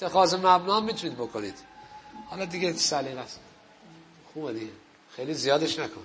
اتخاذ مبنا هم میتونید بکنید. حالا دیگه سلیقه است. خوبه دیگه، خیلی زیادش نکن.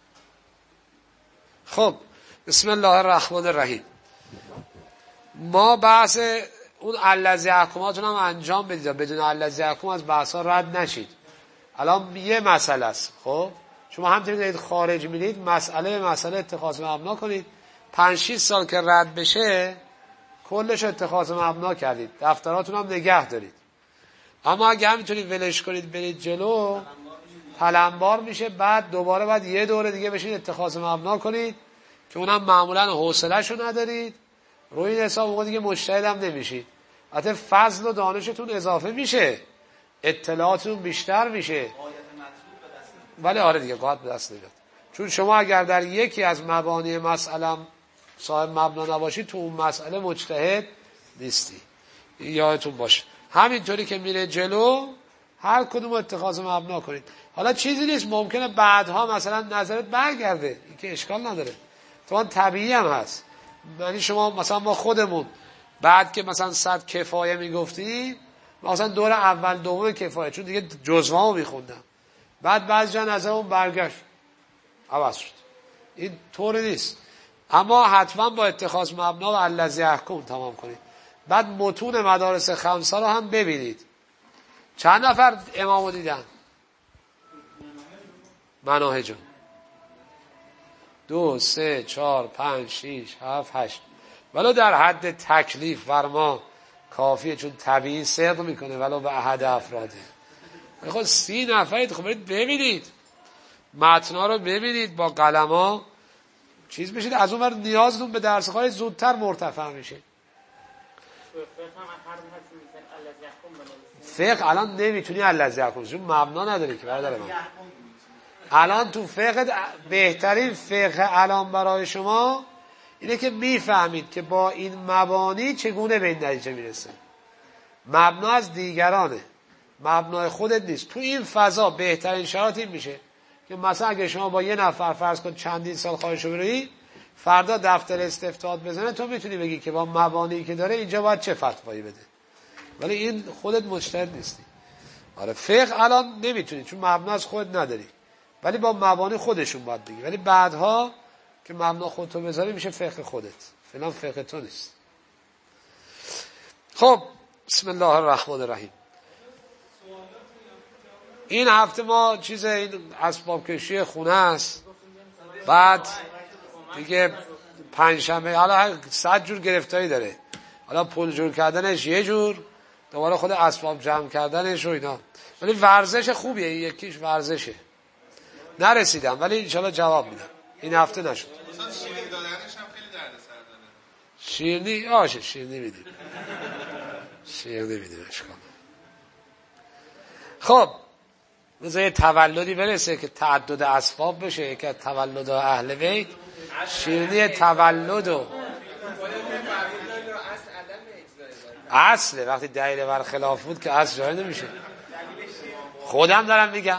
خب بسم الله الرحمن الرحیم. ما بحث اون الذی یحکماتون هم انجام بدید، بدون الذی یحکم از بحث ها رد نشید. الان یه مسئله است. خب شما همینطوری دارید خارج میرید، مسئله اتخاذ مبنا کنید. 5-6 سال که رد بشه کلش اتخاذ مبنا کردید، دفتراتون هم نگه دارید. اما اگه همینطوری ولش کنید برید جلو تلمبار میشه. بعد دوباره بعد یه دوره دیگه بشین اتخاذ مبنا کنید که اونم معمولا حوصله‌شو ندارید. روی این حساب اون دیگه مجتهد هم نمیشید. البته فضل و دانشتون اضافه میشه، اطلاعاتتون بیشتر میشه، ولی آره دیگه قاعد به دست نمیاد. چون شما اگر در یکی از مبانی مسئله صاحب مبنا نباشید تو اون مسئله مجتهد نیستی. یادتون باشه. همینطوری که میره جلو هر کدوم اتخاذ مبنا کنید. حالا چیزی نیست، ممکنه بعدها مثلا نظرت برگرده، این که اشکال نداره، تو طبیعی هم هست. یعنی شما مثلا ما خودمون بعد که مثلا 100 کفایه میگفتیم، مثلا دور اول دوم کفایه چون دیگه جزوه‌مو میخوندم، بعد بعضی جا نظرمون برگشت عوض شد. این طور نیست. اما حتما با اتخاذ مبنا و الذی یحکم تمام کنید. بعد متون مدارس خمسه رو هم ببینید. چند نفر امامو دیدن؟ مناهجو 2 3 4 5 6 7 8 ولو در حد تکلیف فرما کافیه، چون طبیعی صدق میکنه ولو به احد افراده. خب 30 نفرید، خب برید ببینید متنا رو ببینید با قلما چیز بشید. از اون ور نیازتون به درس خواهی زودتر مرتفع میشه. فقه الان نمیتونی الذی یحکم چون مبنا نداری که برادر من. الان تو فقه بهترین فقه الان برای شما اینه که میفهمید که با این مبانی چگونه به این نتیجه میرسه. مبنا از دیگرانه، مبنای خودت نیست. تو این فضا بهترین شرایط این میشه که مثلا اگه شما با یه نفر فرض کن چندین سال خواهشو بروی، فردا دفتر استفتاد بزنه تو میتونی بگی که با مبانی که داره اینجا باید چه فتوایی بده، ولی این خودت مجتهد نیستی. آره فقه الان نمیتونی چون مبنا از خود نداری، ولی با مبانی خودشون باید بگی. ولی بعدها که مبنا خودتو بذاری میشه فقه خودت، فلان فقه تو نیست. خب بسم الله الرحمن الرحیم. این هفته ما چیز این اسباب کشی خونه است، بعد دیگه پنجشنبه حالا 100 جور گرفتاری داره. حالا پول جور کردنش یه جور، دوباره خود اسباب جمع کردنش و اینا. ولی ورزش خوبیه، یکیش ورزشه. نرسیدم ولی انشالله جواب میدم. این هفته نشد. شیرینی دادنش هم خیلی دردسر داره. شیرینی آشه، شیرینی میدیم. شیرینی میدیم اشکال. خب روزه تولدی برسه که تعدد اسباب بشه که تولد اهل بیت، شیرینی تولد و اصله. وقتی دلیل برخلاف بود که اصل جای نمیشه. خودم دارم میگم.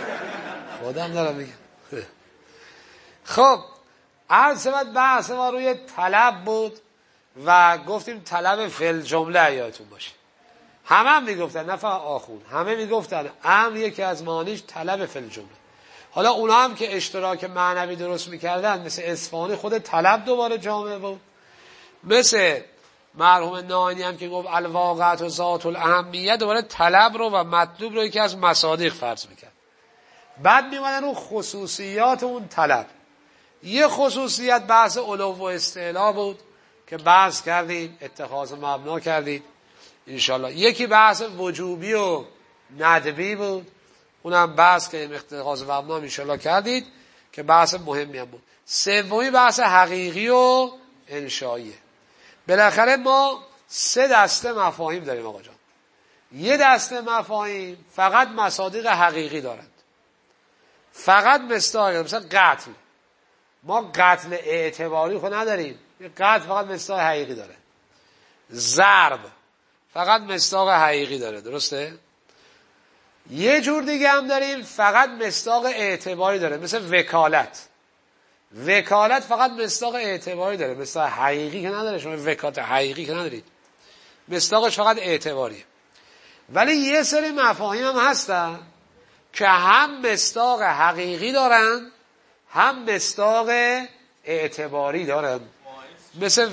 خب عرض بحث ما روی طلب بود و گفتیم طلب فعل جمله یادتون باشه. همه میگفتن، نه فقط آخون، همه میگفتن امر یکی از معانیش طلب فعل جمله. حالا اونا هم که اشتراک معنوی درست میکردن مثل اصفهانی خود طلب دوباره جامعه بود، مثل مرحوم ناینی هم که گفت الواقعت و ذات الاهمیه دوباره طلب رو و مطلوب رو یکی از مصادیق فرض میکرد. بعد میمدن اون خصوصیات اون طلب. یه خصوصیت بحث علو و استعلا بود که بحث کردیم، اتخاذ مبنا کردیم انشالله. یکی بحث وجوبی و ندبی بود، اونم بحث که اتخاذ مبنا انشالله کردید که بحث مهمی هم بود. سومی بحث حقیقی و انشاییه. بالاخره ما 3 دسته مفاهیم داریم آقا جان. یه دسته مفاهیم فقط مصادیق حقیقی دارند، فقط مصداق، مثلا قتل. ما قتل اعتباری خود نداریم، قتل فقط مصداق حقیقی داره. ضرب فقط مصداق حقیقی داره، درسته؟ یه جور دیگه هم داریم فقط مصداق اعتباری داره، مثل وکالت. وکالت فقط مصداق اعتباری داره، مصداق حقیقی که نداره. شما وکالت حقیقی که ندارید، مصداقش فقط اعتباریه. ولی یه سری مفاهیم هم هستن که هم مصداق حقیقی دارن هم مصداق اعتباری دارن. مثل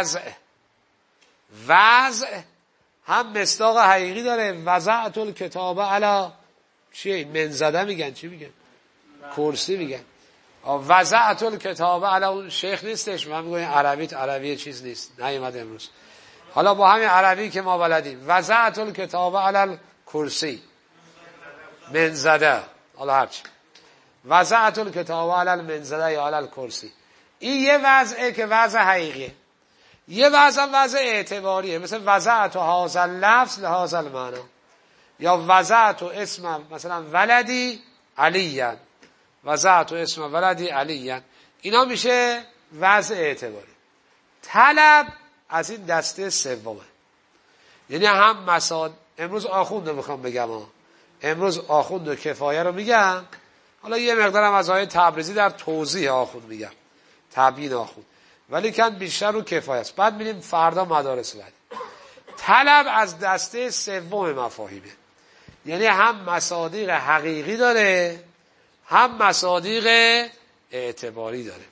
وضع هم مصداق حقیقی داره. وضعت الکتاب علی چیه؟ منزده میگن، چی میگن؟ کرسی میگن. وضعت الکتاب علی، اون شیخ نیستش، من میگم عربی چیز نیست، نیومد امروز. حالا با همین عربی که ما بلدیم، وضعت الکتاب علی کرسی منزده، حالا هرچی، وضعت الکتاب علی منزده یا علی کرسی. این یه وضعه که وضع حقیقیه. یه وضع وضع اعتباریه، مثل وضعت هذا اللفظ لهذا المعنی، یا وضعت اسم مثلا ولدی علیاً، وضعت اسم ولدی علیاً. اینا میشه وضع اعتباری. طلب از این دسته سومه، یعنی هم امروز آخوند رو میخوام بگم امروز آخوند و کفایه رو میگم، حالا یه مقدارم از آیه تبریزی در توضیح آخوند میگم، تبیین آخوند، ولی کن بیشتر رو کفایه است. بعد میریم فردا مدارس بعد. طلب از دسته سوم مفاهیمه، یعنی هم مصادیق حقیقی داره هم مصادیق اعتباری داره.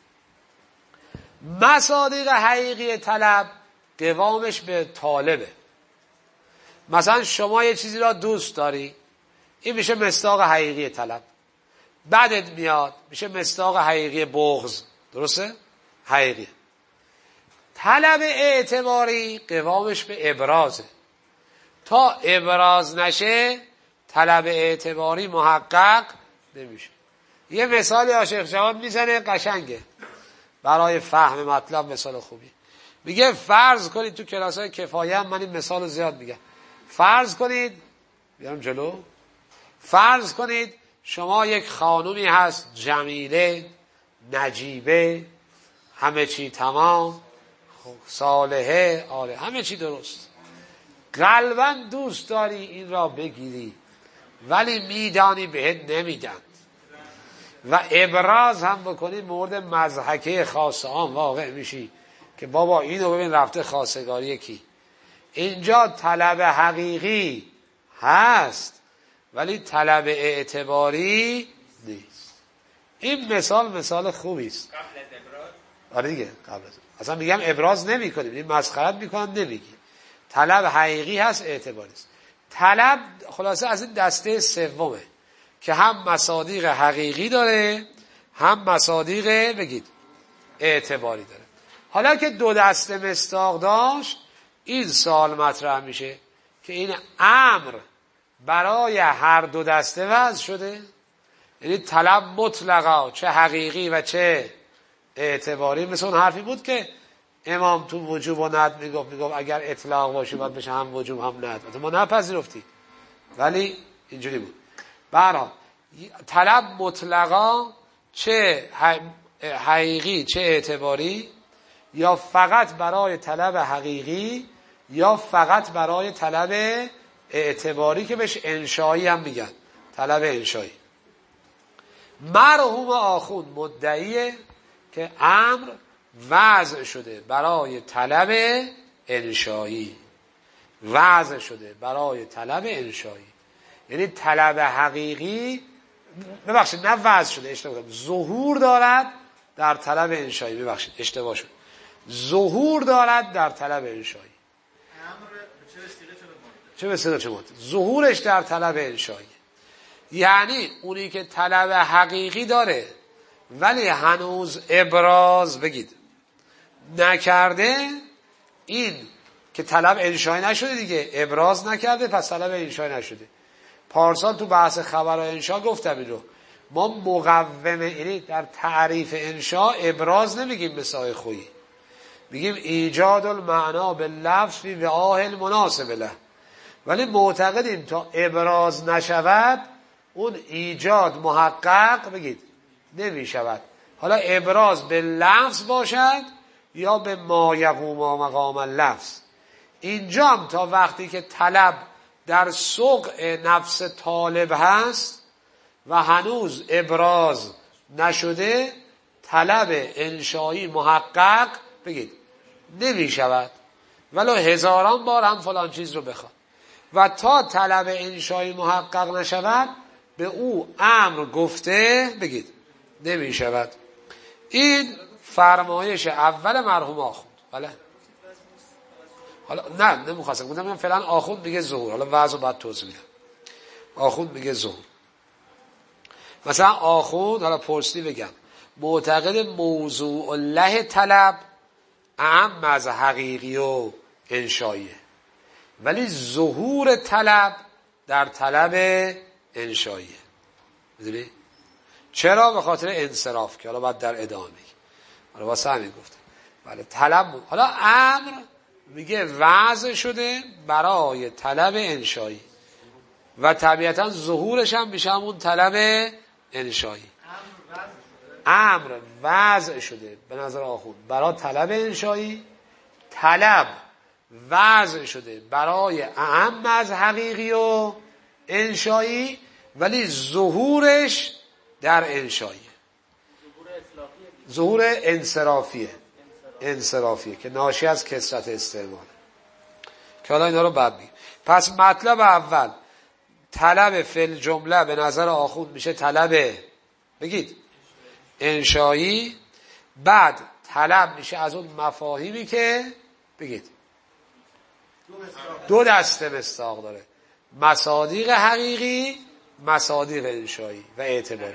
مصادیق حقیقی طلب قوامش به طالبه. مثلا شما یه چیزی را دوست داری، این میشه مصداق حقیقی طلب. بعدت میاد میشه مصداق حقیقی بغض، درسته؟ حقیقی. طلب اعتباری قوامش به ابرازه. تا ابراز نشه طلب اعتباری محقق نمیشه. یه مثالی شیخ جواد میزنه قشنگه برای فهم مطلب، مثال خوبی. میگه فرض کنید تو کلاسای کفایه هم من این مثال زیاد میگم. فرض کنید بیارم جلو، فرض کنید شما یک خانومی هست جمیله، نجیبه، همه چی تمام، صالحه، آله، همه چی درست، قلباً دوست داری این را بگیری ولی میدانی بهت نمیدن و ابراز هم بکنی مورد مضحکه خاص عام واقع میشی که بابا اینو ببین رفته خواستگاری کی. اینجا طلب حقیقی هست ولی طلب اعتباری نیست. این مثال خوبی است. قبل از ابراز؟ آره دیگه قبل از اصلا میگم ابراز نمی کنیم، این مسخرت میکنن نمیگی. طلب حقیقی هست اعتباری است. طلب خلاصه از این دسته سومه که هم مصادیق حقیقی داره هم مصادیق بگید اعتباری داره. حالا که دو دسته مصداق داشت، این سوال مطرح میشه که این امر برای هر دو دسته وضع شده، یعنی طلب مطلقا چه حقیقی و چه اعتباری. مثل اون حرفی بود که امام تو وجوب و ند میگفت اگر اطلاق باشه باید بشه هم وجوب هم ند. ما نپذیرفتی ولی اینجوری بود. برای طلب مطلقا چه حقیقی چه اعتباری، یا فقط برای طلب حقیقی یا فقط برای طلب اعتباری که بهش انشایی هم میگن، طلب انشایی. مرحوم آخوند مدعیه که امر وضع شده برای طلب انشایی، وضع شده برای طلب انشایی، یعنی طلب حقیقی ببخشید نه وضع شده، اشتباه کردم، ظهور دارد در طلب انشایی، ببخشید اشتباه شد، ظهور دارد در طلب انشایی. چه به چه ماده؟ ظهورش در طلب انشایی، یعنی اونی که طلب حقیقی داره ولی هنوز ابراز بگید نکرده، این که طلب انشایی نشده دیگه، ابراز نکرده پس طلب انشایی نشده. پارسال تو بحث خبر و انشا گفتم این رو، ما مقومه، یعنی در تعریف انشا ابراز نمیگیم مثال خویی، میگیم ایجاد المعنا باللفظ فی وعاء المناسب له، ولی معتقدیم تا ابراز نشود اون ایجاد محقق بگید نمی شود. حالا ابراز به لفظ باشد یا به ما یقوم مقام اللفظ. اینجا هم تا وقتی که طلب در سوق نفس طالب هست و هنوز ابراز نشده، طلب انشایی محقق بگید نمی شود ولو هزاران بار هم فلان چیز رو بخواد. و تا طلب انشایی محقق نشود به او امر گفته بگید نمی شود. این فرمایش اول مرحوم آخوند. بله حالا نه نمیخواستم گفتم فعلا آخوند میگه ظهور، حالا وضع بعد توضیح میدم. آخوند میگه ظهور. مثلا آخوند حالا پرسیدی بگم معتقد موضوع له طلب اعم از حقیقی و انشاییه، ولی ظهور طلب در طلب انشاییه. میدونی چرا؟ به خاطر انصراف که حالا بعد در ادامه میگه. حالا واسه همین گفته بله طلب حالا امر میگه وضع شده برای طلب انشایی و طبیعتا ظهورش هم میشه همون طلب انشایی. امر وضع شده به نظر آخوند برای طلب انشایی، طلب وضع شده برای اعم از حقیقی و انشایی، ولی ظهورش در انشایی ظهور انصرافیه که ناشی از کثرت استعمال، که حالا اینا رو بعد میگیم. پس مطلب اول طلب فعل جمله به نظر آخوند میشه طلب بگید انشایی، بعد طلب میشه از اون مفاهیمی که بگید دو دسته مصداق داره، مصادیق حقیقی مصادیق انشایی و اعتباری.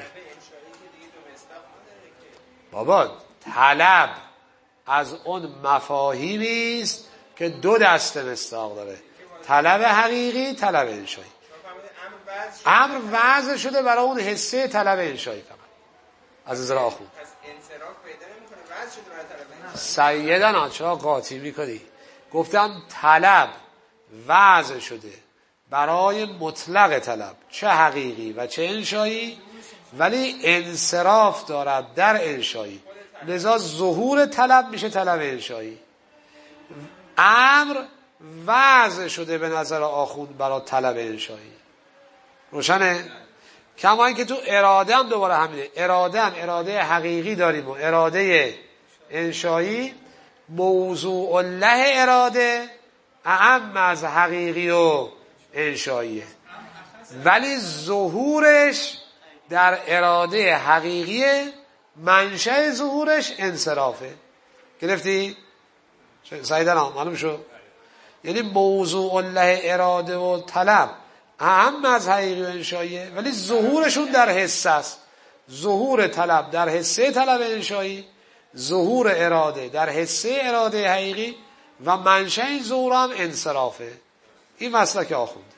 بابا طلب از اون مفاهیمی است که دو دسته مصداق داره، طلب حقیقی طلب انشایی. امر وضع شده برای اون حصه طلب انشایی فقط از نظر آخوند. پس انصراف پیدا نمی‌کنه وضع شده برای طلب انشایی. سیدنا چرا قاطی میکنی؟ گفتم طلب وضع شده برای مطلق طلب چه حقیقی و چه انشایی، ولی انصراف دارد در انشایی، لذا ظهور طلب میشه طلب انشایی. امر وضع شده به نظر آخوند برای طلب انشایی. روشنه؟ کما اینکه تو اراده هم دوباره همینه، اراده حقیقی داریم و اراده انشایی. موضوع له اراده اعم از حقیقی و انشاییه، ولی ظهورش در اراده حقیقیه، منشأ ظهورش انصرافه. گرفتی؟ سعیدن معلوم شد؟ یعنی موضوع له اراده و طلب اعم از حقیقی و انشاییه، ولی ظهورشون در حصه است. ظهور طلب در حصه طلب انشایی، ظهور اراده در حصه اراده حقیقی و منشأ این ظهور هم انصرافه. این مسلک آخوند.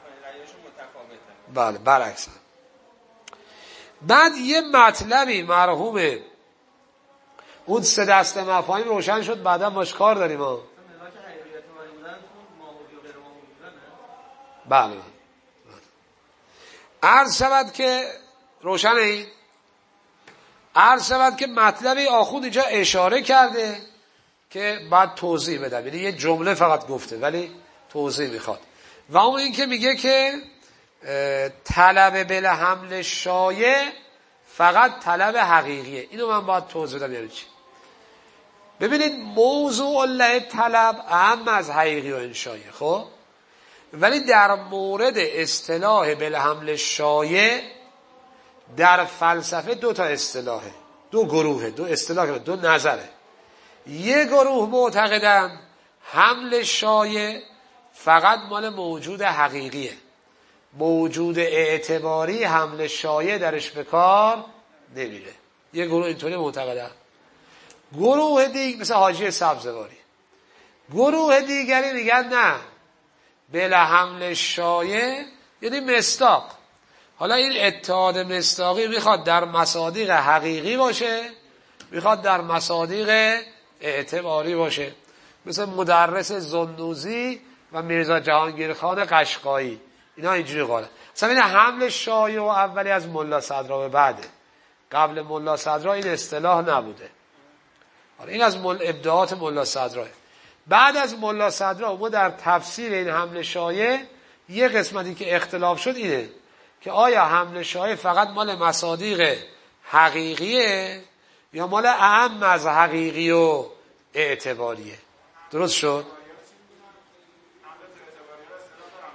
بله برعکس. بعد یه مطلبی مرحوم اون سه دسته مفاهیم روشن شد، بعدا باش کار داریم ها. بله عرض شود که روشن این عرض شود که مطلبی آخوند اینجا اشاره کرده که بعد توضیح بدم، یعنی یه جمله فقط گفته ولی توضیح میخواد، و اون این که میگه که طلب بلا حمل شایع فقط طلب حقیقیه. اینو من باید توضیح بدم یعنی چی. ببینید موضوع له طلب اهم از حقیقی و انشاییه، خب ولی در مورد اصطلاح بلا حمل شایع در فلسفه دو تا اصطلاحه، دو گروهه، دو اصطلاح، دو نظره. یه گروه معتقدن حمل شایع فقط مال موجود حقیقیه، موجود اعتباری حمل شایع درش به کار نمیره. یه گروه اینطوری معتقدن. گروه دیگه مثل حاجی سبزواری، گروه دیگری میگن نه، بلا حمل شایع یعنی مصداق. حالا این اتحاد مصداقی میخواد در مصادیق حقیقی باشه، میخواد در مصادیق اعتباری باشه، مثل مدرس زندوزی و میرزا جهانگیر خان قشقایی، اینا اینجوری قاله. مثلا این حمل شایع و اولی از ملا صدرا به بعده، قبل ملا صدرا این اصطلاح نبوده. این از ابداعات ملا صدرا. بعد از ملا صدرا ما در تفسیر این حمل شایع یه قسمتی که اختلاف شد اینه که آیا حمل شایع فقط مال مصادیق حقیقیه یا مال اعم از حقیقی و اعتباریه. درست شد؟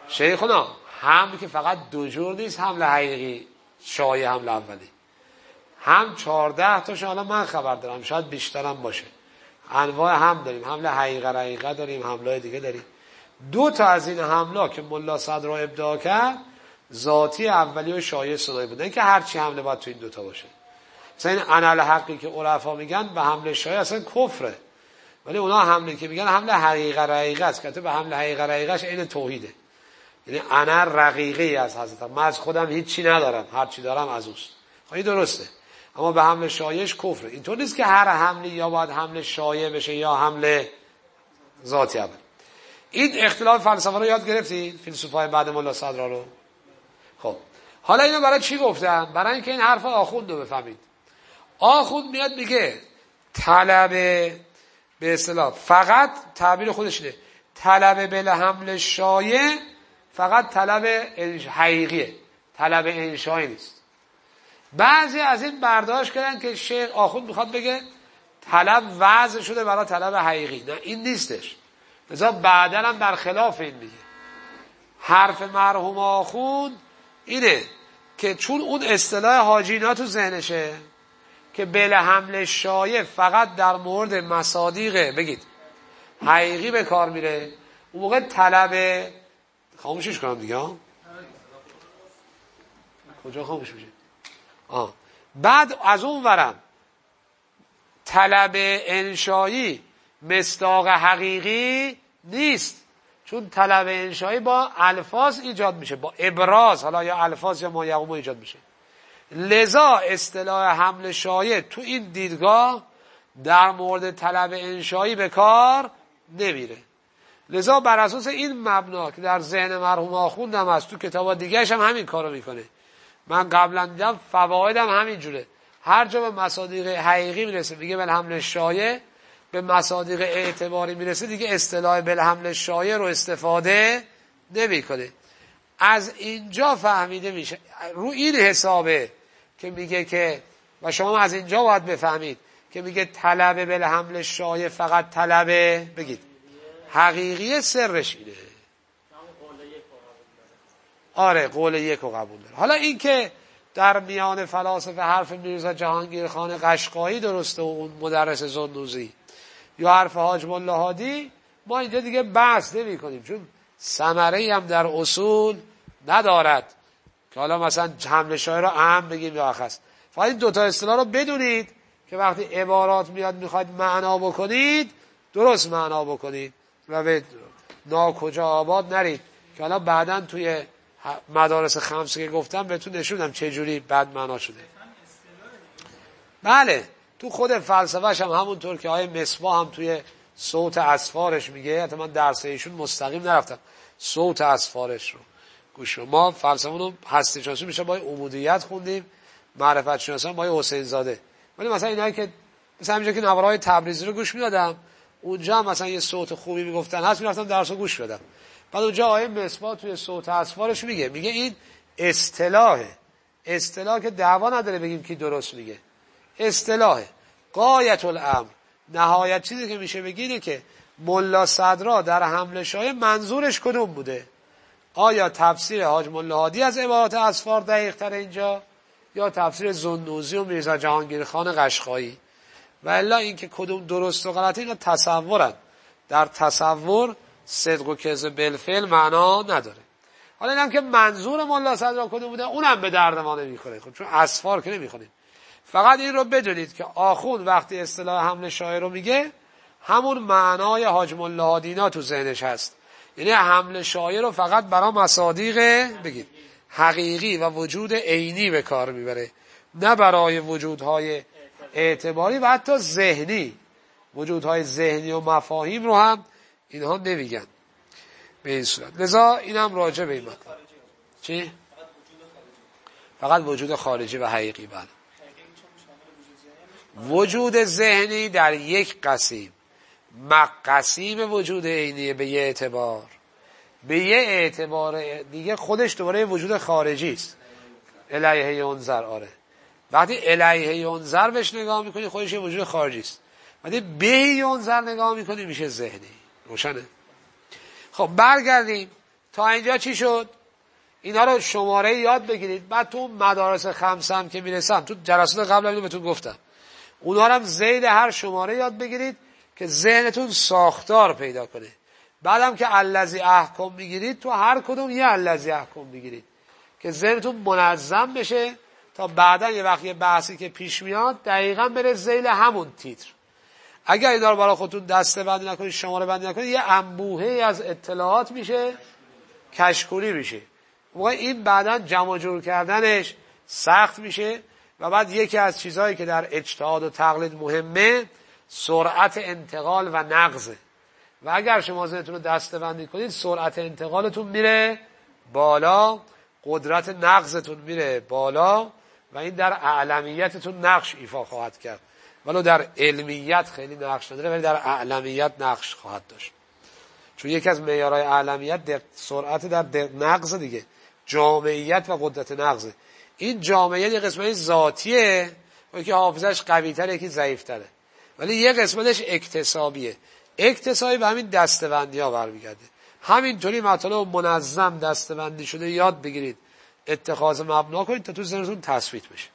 شیخونا حمل که فقط دو جور نیست، حمل حقیقی شایع حمل اولی، هم 14 تاش حالا من خبر دارم، شاید بیشترم باشه. انواع هم داریم، حمل حقیقه داریم، حملای دیگه داریم. 2 تا از این حملا که ملا صدرا ابداع کرد ذاتی اولی و شایع ثنایی بودن که هر چی حمله باید تو این 2 تا باشه. مثلا این انال حقی که عرفا میگن به حمل شایع اصلا کفره، ولی اونا حمله که میگن حمل حقیقه است که به حمل حقیقهش عین توحیده. یعنی انا رقیقی از حضرتم، من از خودم هیچی ندارم، هر چی دارم از اوست. این درسته، اما به حمل شایعش کفره. اینطور نیست که هر حملی یا باید حمل شایع بشه یا حمل ذاتی اول. این اختلاف فلسفه رو یاد گرفتید، فیلسوفای بعد ملا صدرا رو. خب حالا اینو برای چی گفتم؟ برای اینکه این حرف آخوند رو بفهمید. آخوند میاد میگه طلب به اصطلاح فقط تعبیر خودش اینه، طلب بل حمل شایع فقط طلب حقیقیه، طلب انشایی نیست. بعضی از این برداشت کردن که شیخ آخوند میخواد بگه طلب وضع شده برای طلب حقیقی. نه این نیستش، لذا بعداً هم در خلاف این میگه. حرف مرحوم آخوند اینه که چون اون اصطلاح حاجینا تو ذهنشه که بل حمل شایع فقط در مورد مصادیق بگید حقیقی به کار میره، اون موقع طلب خاموشش کنم دیگه ها؟ کجا خاموش میشه؟ بعد از اون ورم طلب انشایی مصداق حقیقی نیست، چون طلب انشایی با الفاظ ایجاد میشه، با ابراز، حالا یا الفاظ یا ما یقوم ایجاد میشه. لذا اصطلاح حمل شایع تو این دیدگاه در مورد طلب انشایی به کار نمیره. لذا بر اساس این مبنا که در ذهن مرحوم آخوند هم هست، تو کتابا دیگه‌اش هم همین کارو میکنه. من قبلا دیدم فوایدم همین جوره، هر جا به مصادیق حقیقی میرسه میگه بل حمل شایع، به مصادیق اعتباری میرسه دیگه اصطلاح بل حمل شایع رو استفاده نمیکنه. از اینجا فهمیده میشه، رو این حسابه که میگه که، و شما از اینجا باید بفهمید که میگه طلب بل حمل شایع فقط طلب بگید حقیقی، سرش اینه. آره قول یک رو قبول داره. حالا این که در میان فلاسفه حرف میرزا جهانگیر خان قشقایی درسته و اون مدرس زندوزی، یا حرف حاج ملا هادی، ما اینجا دیگه بحث نمی کنیم، چون ثمره‌ای هم در اصول ندارد که حالا مثلا حمل شایع رو اهم بگیم یا اخص. فقط این 2 تا اصطلاح رو بدونید که وقتی عبارات میاد میخواید معنا بکنید درست معنا بکنید و به ناکجا آباد نرید، که حالا بعداً توی مدارس خمسه که گفتم بهتون نشوندم چه جوری بد معنا شده. بله تو خود فلسفه‌ش هم همونطور که آیه مصباح هم توی صوت اسفارش میگه، حتی من درس ایشون مستقیم نرفتم، صوت اسفارش رو گوش رو. ما فلسفه رو هستی شناسی میشه با عمودیت خوندیم، معرفت شناسی با حسین زاده، ولی مثلا اینایی که مثلا اینجا که نوارهای تبریزی رو گوش میدادم، اونجا هم مثلا یه صوت خوبی میگفتن هست، میرفتم درس رو گوش بدم. بعد اونجا آیه مصباح توی صوت اسفارش میگه این اصطلاح که دعوا نداره بگیم کی درست میگه، اصطلاح غایت الامر، نهایت چیزی که میشه بگینه که ملا صدرا در حمل شایع منظورش کدوم بوده. آیا تفسیر حاج ملا هادی از عبارات اسفار دقیق تر اینجا، یا تفسیر زندوزی و میرزا جهانگیر خان قشقایی؟ و الا اینکه کدوم درست و غلطه اینا تصورن، در تصور صدق و کذب بالفعل معنا نداره. حالا اینم که منظور ملا صدرا کدوم بوده اونم به درد ما نمیخوره، خب چون اسفار که نمیخونیم. فقط این رو بدونید که آخوند وقتی اصطلاح حمل شایع رو میگه همون معنای حاج ملا هادینا تو ذهنش هست، یعنی حمل شایع رو فقط برای مصادیق بگید حقیقی و وجود عینی به کار میبره، نه برای وجودهای اعتباری و حتی ذهنی. وجودهای ذهنی و مفاهیم رو هم اینها نمیگن به این صورت. لذا اینم راجع به این مطلب. چی؟ فقط وجود خارجی و حقیقی. بله وجود ذهنی در یک قسیم، قسیم وجود عینی به یه اعتبار، به یه اعتبار دیگه خودش دوباره وجود خارجی است. الیه ینظر. آره وقتی الیه ینظر بهش نگاه میکنی خودش یه وجود خارجی است، وقتی به ینظر نگاه میکنی میشه ذهنی. روشنه؟ خب برگردیم تا اینجا چی شد؟ اینا رو شماره یاد بگیرید. بعد تو مدارس خمسه هم که میرسم، تو جلسات قبل اینو بهتون گفتم، اونا رو هم ذیل هر شماره یاد بگیرید که ذهنتون ساختار پیدا کنه. بعدم که الذی احکم میگیرید، تو هر کدوم یه الذی احکم میگیرید که ذهنتون منظم بشه تا بعدا یه وقت یه بحثی که پیش میاد دقیقاً بره ذیل همون تیتر. اگر اینا رو برای خودتون دسته بندی نکنید، شماره بندی نکنید، یه انبوهی از اطلاعات میشه، کشکولی میشه. موقع این بعدا جمع جور کردنش سخت میشه. و بعد یکی از چیزهایی که در اجتهاد و تقلید مهمه، سرعت انتقال و نقضه. و اگر شما ذهنتون رو دسته بندی کنید، سرعت انتقالتون میره بالا، قدرت نقضتون میره بالا و این در اعلمیتتون نقش ایفا خواهد کرد. ولو در علمیت خیلی نقش نداره، ولی در اعلمیت نقش خواهد داشت. چون یکی از معیارهای اعلمیت سرعت در نقض دیگه، جامعیت و قدرت نقضه. این جامعیت یه قسمت ذاتیه، یکی حافظش قوی‌تره، یکی ضعیف‌تره، ولی یه قسمتش اکتسابیه. اکتسابی به همین دسته‌بندی‌ها برمیگرده. همینطوری مطالب منظم دسته‌بندی شده یاد بگیرید، اتخاذ مبنا کنید تا تو ذهنتون تثبیت بشه.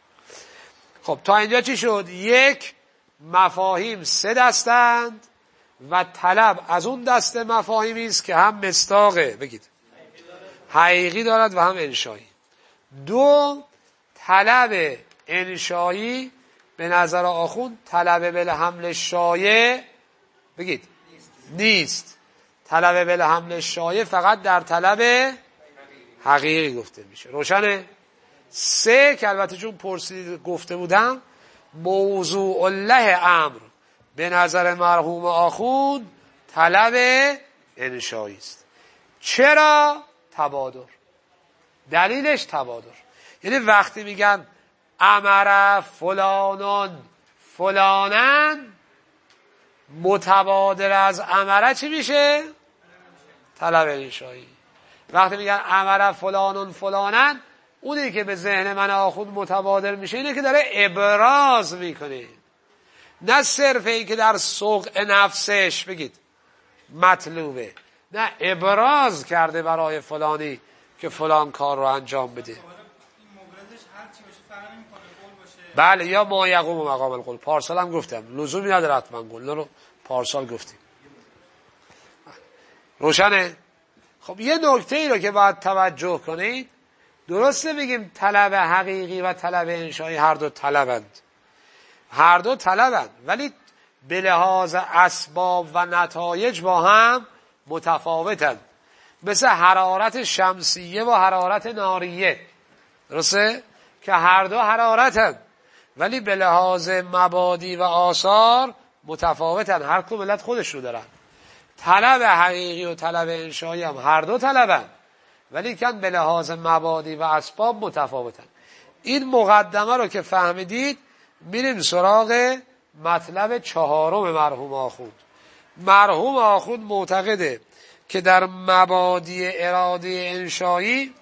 خب تا اینجا چی شد؟ یک، مفاهیم 3 دستند و طلب از اون دسته مفاهیمی است که هم مصداقه، بگید، حقیقی دارد و هم انشایی. 2، طلب انشایی به نظر آخوند طلب بالحمل شایع، بگید، نیست. طلب بالحمل شایع فقط در طلب حقیقی گفته میشه. روشنه؟ 3 که البته چون پرسید گفته بودم، موضوع الله امر به نظر مرحوم آخوند طلب انشایی است. چرا؟ تبادر. دلیلش تبادر. یعنی وقتی میگن امر فلانون فلانن، متبادر از امره چی میشه؟ طلب انشایی. وقتی میگن امر فلانون فلانن، اونی که به ذهن من آخوند متبادر میشه اینه که داره ابراز میکنه، نه صرف این که در سوق نفسش، بگید، مطلوبه، نه، ابراز کرده برای فلانی که فلان کار رو انجام بده. بله، یا ما یقوم مقام القول. پارسال هم گفتم لزومی نداره حتما قول رو، پارسال گفتیم. روشنه؟ خب یه نکته ای رو که باید توجه کنید، درسته بگیم طلب حقیقی و طلب انشایی هر دو طلبند، هر دو طلبند، ولی به لحاظ اسباب و نتایج با هم متفاوتند. مثل حرارت شمسیه و حرارت ناریه، درسته؟ که هر دو حرارتند ولی به لحاظ مبادی و آثار متفاوتن. هر کدوم علت خودش رو دارن. طلب حقیقی و طلب انشایی هم هر دو طلبن ولی کن به لحاظ مبادی و اسباب متفاوتن. این مقدمه رو که فهمیدید، میریم سراغ مطلب 4 مرحوم آخوند. مرحوم آخوند معتقده که در مبادی اراده انشایی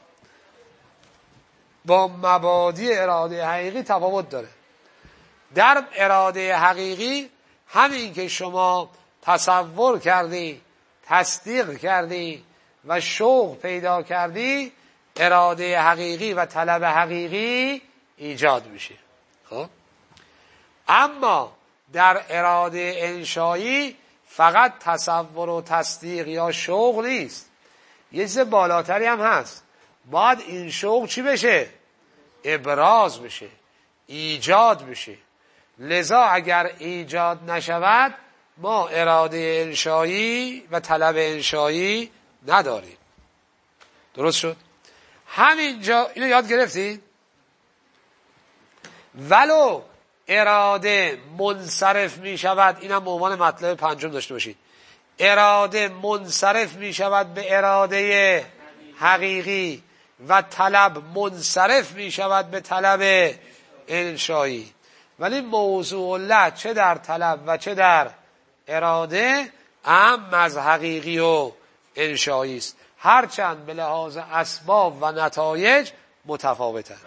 با مبادی اراده حقیقی تفاوت داره. در اراده حقیقی همین که شما تصور کردی، تصدیق کردی و شوق پیدا کردی، اراده حقیقی و طلب حقیقی ایجاد میشه. خب اما در اراده انشایی فقط تصور و تصدیق یا شوق نیست، یه چیز بالاتری هم هست. باید این شوق چی بشه؟ ابراز بشه، ایجاد بشه. لذا اگر ایجاد نشود ما اراده انشایی و طلب انشایی نداریم. درست شد؟ همینجا اینو یاد گرفتید؟ ولو اراده منصرف می شود، اینم به عنوان مطلب 5 داشته باشید، اراده منصرف می شود به اراده حقیقی و طلب منصرف می شود به طلب انشایی، ولی موضوع الله چه در طلب و چه در اراده اهم از حقیقی و انشایی است، هرچند به لحاظ اسباب و نتایج متفاوتند.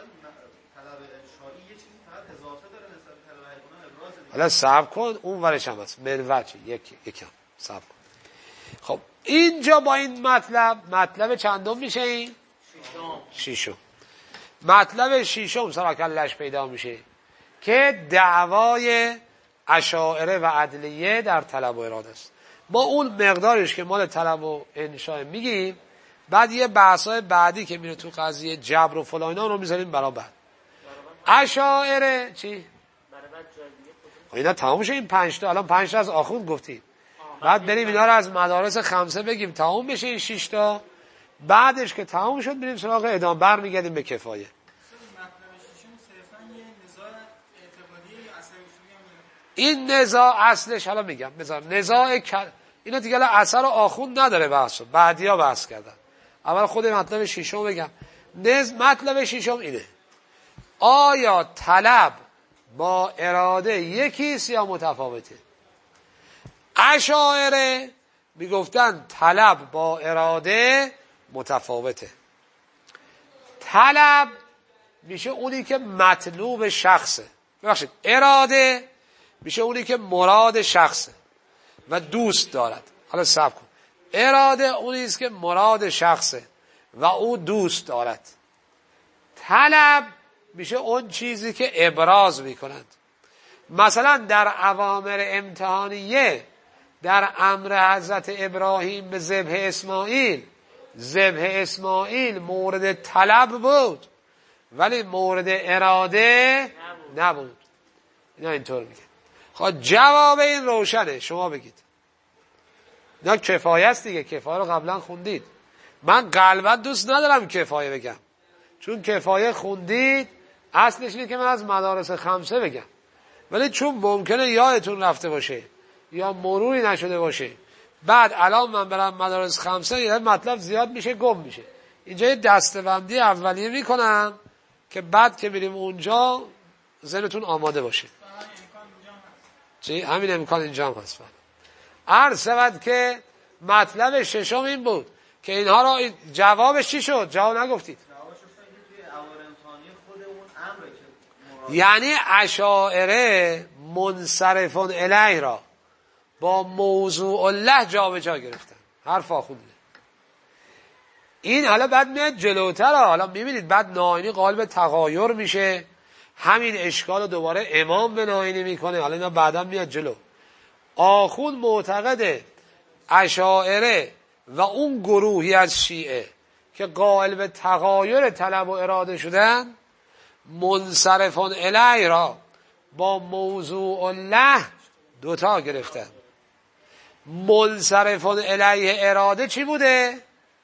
حالا صبر کن، اون ورش هم هست، من وجه یکم صبر کن. خب اینجا با این مطلب چندم میشه این؟ شیشم. مطلب شیشم سراکلش پیدا میشه که دعوای اشاعره و عدلیه در طلب و اراده است. ما اون مقدارش که مال طلب و انشاء میگیم، بعد یه بحثای بعدی که میره تو قضیه جبر و فلان اینا رو میذاریم برای بعد. اشاعره چی؟ اینا تمام شه این 5 تا. الان 5 تا از آخوند گفتیم، بعد بریم اینا رو از مدارس خمسه بگیم تمام بشه این 6 تا. بعدش که تمام شد بریم سراغ ادامه، برمیگردیم به کفایه. این نزاع اصلش حالا میگم نزاع اینا دیگه اثر آخوند نداره، بحثو بعدیا بحث کردن. اول خود مطلب شیشم بگم. مطلب شیشم اینه: آیا طلب با اراده یکیست یا متفاوته؟ اشاعره میگفتن طلب با اراده متفاوته. طلب میشه اونی که مطلوب شخصه، ببخشید اراده میشه اونی که مراد شخصه و دوست دارد. حالا صبر کن. اراده اونی است که مراد شخصه و او دوست دارد. طلب میشه اون چیزی که ابراز میکنند. مثلا در اوامر امتحانیه، در امر حضرت ابراهیم به ذبح اسماعیل مورد طلب بود ولی مورد اراده نبود. اینا اینطور میگه. خب جواب این روشنه، شما بگید. نه کفایه است دیگه، کفایه رو قبلا خوندید. من قلبا دوست ندارم کفایه بگم، چون کفایه خوندید اصلش اینه که من از مدارس خمسه بگم، ولی چون ممکنه یادتون رفته باشه یا مروری نشده باشه، بعد الان من برم مدارس خمسه یه مطلب زیاد میشه، گم میشه. اینجا یه دسته‌بندی اولیه میکنم که بعد که بریم اونجا ذهنتون آماده باشه. چی؟ همین امکان اینجا هم هست. عرض شود که مطلب ششم این بود که اینها را جوابش چی شد؟ جواب نگفتید. یعنی اشاعره منصرفون الیه را با موضوع الله جا به جا گرفتن. حرف آخونده. این حالا بعد میاد جلوتر، حالا میبینید بعد ناینی قالب تغایر میشه، همین اشکال رو دوباره امام به ناینی میکنه. حالا اینا بعدا میاد جلو. آخوند معتقد اشاعره و اون گروهی از شیعه که قائل به تغایر طلب و اراده شدن، منصرفون الیه را با موضوع الله دوتا گرفتن. منصرفون الیه اراده چی بوده؟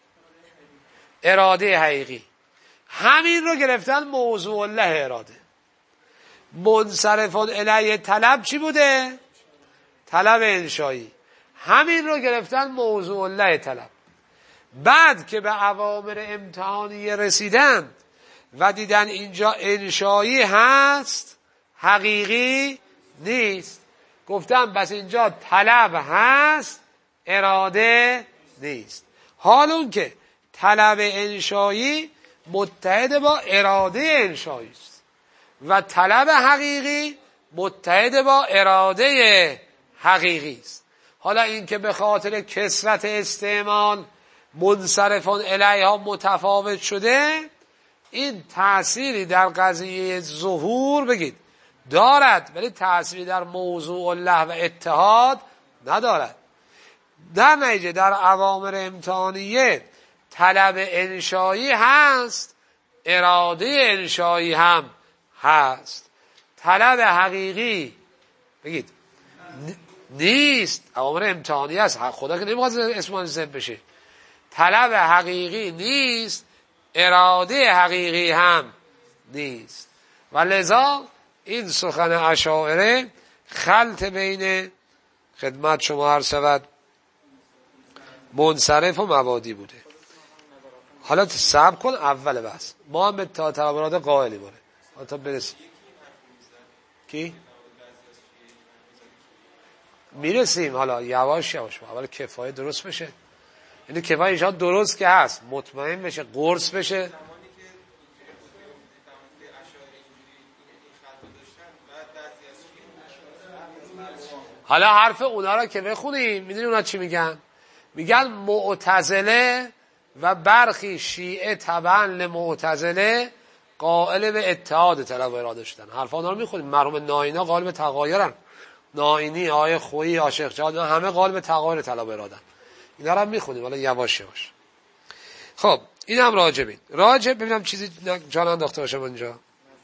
اراده حقیقی. همین رو گرفتن موضوع الله اراده. منصرفون الیه طلب چی بوده؟ طلب انشایی. همین رو گرفتن موضوع الله طلب. بعد که به اوامر امتحانیه رسیدن و دیدن اینجا انشایی هست حقیقی نیست، گفتن بس اینجا طلب هست اراده نیست. حال اون که طلب انشایی متحد با اراده انشایی است و طلب حقیقی متحد با اراده حقیقی است. حالا این که به خاطر کثرت استعمال منصرفان الیها متفاوت شده، این تأثیری در قضیه ظهور بگید دارد، ولی تأثیری در موضوع الله و اتحاد ندارد. در نتیجه در اوامر امتحانیه طلب انشایی هست، اراده انشایی هم هست. طلب حقیقی بگید نیست. اوامر امتحانی هست، خدا که نمیخواد اسمان زب بشه. طلب حقیقی نیست، اراده حقیقی هم نیست. و لذا این سخن اشاعره خلط بین خدمت شما عرض شود منصرف و مبادی بوده. حالا صبر کن، اول بحث ما هم به طلبات قائلی باره حالا تا برسیم. کی؟ میرسیم حالا یواش یواش. اول کفایه درست بشه، یعنی کفایه ایشان درست که هست، مطمئن بشه، قرص بشه. حالا حرف اونا را که بخونیم میدونی اونا چی میگن؟ میگن معتزله و برخی شیعه تبعا لمعتزله قائل به اتحاد طلب و اراده شدن. حرفا رو میخونیم. مرحوم ناینی قائل به تغایرن، ناینی، آیه خویی، عاشق جهاد، همه قائل به تغایر طلب و اراده. اینا رو هم میخونیم حالا یواش یواش. خب اینم راجبین. راجب ببینم چیزی جان انداخته باشم اونجا.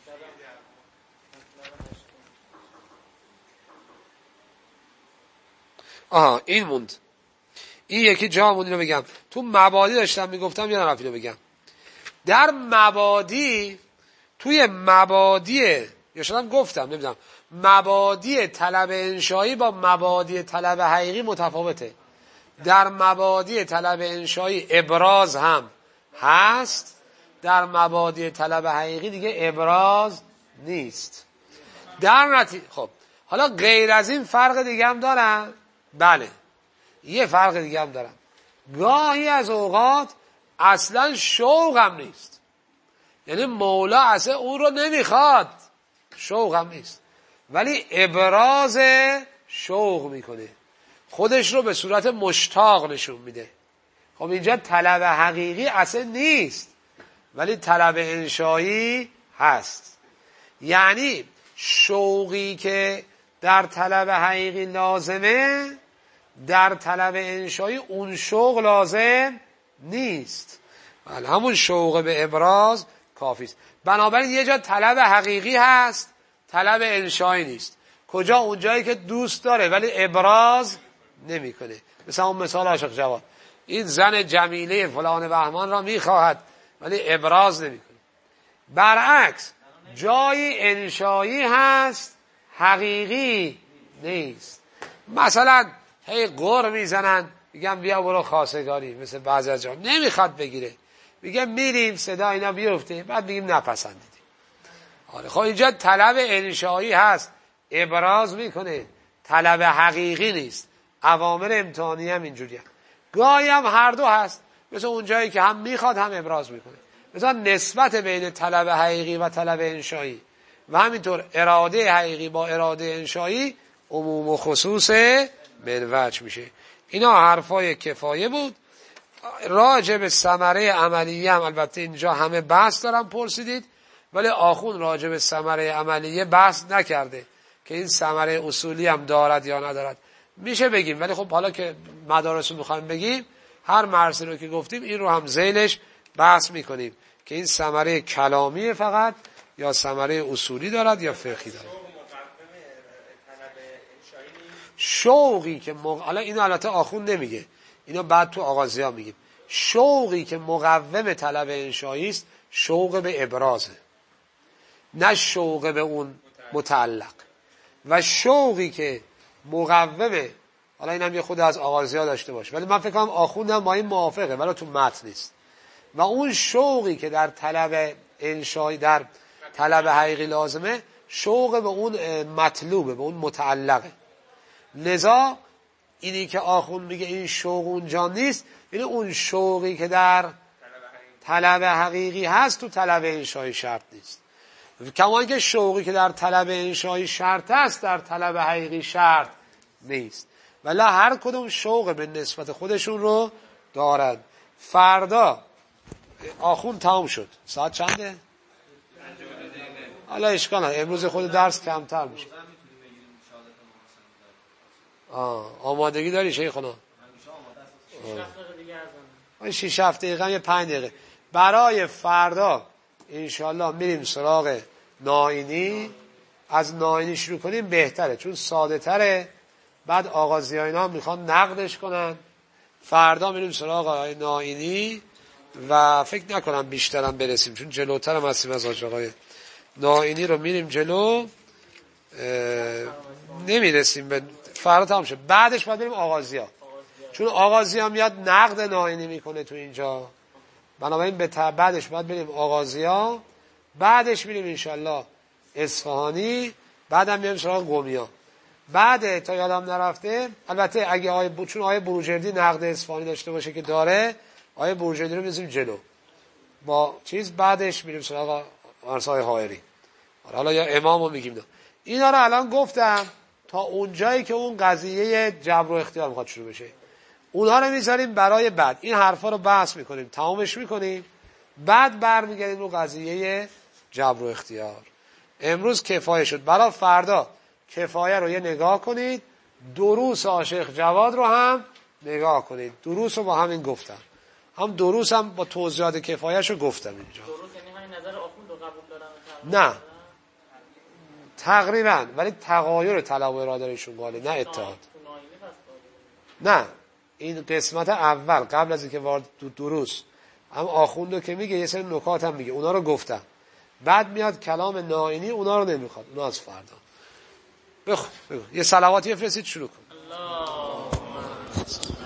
آها این موند. این یکی جا موند. اینو بگم تو مبادی داشتم میگفتم یا نرفت اینو بگم. در مبادی، توی مبادی یا شدم گفتم نمیدونم، مبادی طلب انشایی با مبادی طلب حقیقی متفاوته. در مبادی طلب انشایی ابراز هم هست، در مبادی طلب حقیقی دیگه ابراز نیست. در نتیجه خب حالا غیر از این فرق دیگه هم دارن؟ بله یه فرق دیگه هم دارن. گاهی از اوقات اصلا شوق هم نیست، یعنی مولا اصلا اون رو نمیخواد، شوق هم نیست، ولی ابراز شوق میکنه، خودش رو به صورت مشتاق نشون میده. خب اینجا طلب حقیقی اصلا نیست ولی طلب انشایی هست. یعنی شوقی که در طلب حقیقی لازمه در طلب انشایی اون شوق لازم نیست. بله همون شوق به ابراز کافی است. بنابراین یه جا طلب حقیقی هست طلب انشایی نیست. کجا؟ اون جایی که دوست داره ولی ابراز نمیکنه. مثلا اون مثال عاشق جواد، این زن جمیله فلان بهمان را میخواهد ولی ابراز نمیکنه. برعکس جایی انشایی هست حقیقی نیست. مثلا هی قر میزنن میگم بیا برو خواستگاری، مثل بعضی از جا نمیخواد بگیره، میگم میریم صدا اینا بیفته، بعد میگیم نپسندیدیم. آره خب اینجا طلب انشایی هست ابراز میکنه، طلب حقیقی نیست. اوامر امتحانی هم اینجوری هم. گاهی هم هر دو هست، مثل اون جایی که هم میخواد هم ابراز میکنه. مثلا نسبت بین طلب حقیقی و طلب انشایی و همینطور اراده حقیقی با اراده انشایی عموم و خصوص بالوجه میشه. اینا حرفای کفایه بود. راجع به ثمره عملیه هم البته اینجا همه بحث دارم پرسیدید، ولی آخوند راجع به ثمره عملیه بحث نکرده که این ثمره اصولی هم دارد یا ندارد. میشه بگیم، ولی خب حالا که مدارس رو میخوایم بگیم هر مرسی رو که گفتیم این رو هم ذیلش بحث میکنیم که این ثمره کلامی فقط یا ثمره اصولی دارد یا فقهی دارد. شوقی که حالا اینو البته آخوند نمیگه، اینو بعد تو آغازیا میگیم. شوقی که مقوم طلب انشایی است شوق به ابرازه، نه شوق به اون متعلق. و شوقی که مقومه، حالا اینم یه خود از آغازیا داشته باشه، ولی من فکر کنم آخوندم با این موافقه ولی تو متن نیست. و اون شوقی که در طلب انشایی در طلب حقیقی لازمه شوق به اون مطلوبه، به اون متعلقه. لذا اینی که آخوند میگه این شوق اونجا نیست، یعنی اون شوقی که در طلب حقیقی هست تو طلب انشایی شرط نیست. کما اینکه شوقی که در طلب انشایی شرط است در طلب حقیقی شرط نیست. ولی هر کدوم شوق به نسبت خودشون رو دارن. فردا آخوند تمام شد. ساعت چنده؟ حالا اشکال نداره، امروز خود درس کمتر میشه. آمادگی داری شیخنا؟ 6-7 دقیقه یا 5 دقیقه برای فردا انشالله میریم سراغ ناینی. از ناینی شروع کنیم بهتره چون ساده تره، بعد آغازی ها اینا میخوان نقدش کنن. فردا میریم سراغ ناینی و فکر نکنم بیشترم برسیم چون جلوتر هم هستیم از آجاقای ناینی رو میریم جلو، نمیرسیم به فردا تمام شد. بعدش باید بریم آغازی ها، چون آغازی ها میاد نقد ناینی میکنه تو اینجا، بنابراین بعدش باید بریم آغازی ها، بعدش میریم انشالله اصفهانی، بعدم میریم سراغ قمی ها. بعد تا یادم نرفته البته اگه چون آیه بروجردی نقد اصفهانی داشته باشه که داره، آیه بروجردی رو میذاریم جلو با چیز، بعدش میریم سراغ ارسای حائری. حالا یا امامو میگیم. اینا رو الان گفتم تا اونجایی که اون قضیه جبر و اختیار میخواد شروع بشه. اونها رو میذاریم برای بعد. این حرفا رو بحث میکنیم، تمامش میکنیم، بعد برمیگردیم رو قضیه جبر و اختیار. امروز کفایه شد، برای فردا کفایه رو یه نگاه کنید، دروس عاشق جواد رو هم نگاه کنید. دروس رو با همین گفتم، هم دروس هم با توضیحات کفایه‌ش رو گفتم اینجا. دروس یعنی همین نظر آخوند رو قبول دارن؟ نه تقریبا، ولی تغایر طلب و اراده ایشون قاله، نه اتحاد. نه این قسمت اول قبل از اینکه وارد دروس هم آخوندو که میگه یه سری نکات هم میگه، اونا رو گفتم. بعد میاد کلام نائینی، اونا رو نمیخواد، اونا از فردا. بگو یه صلواتی بفرستید شروع کن.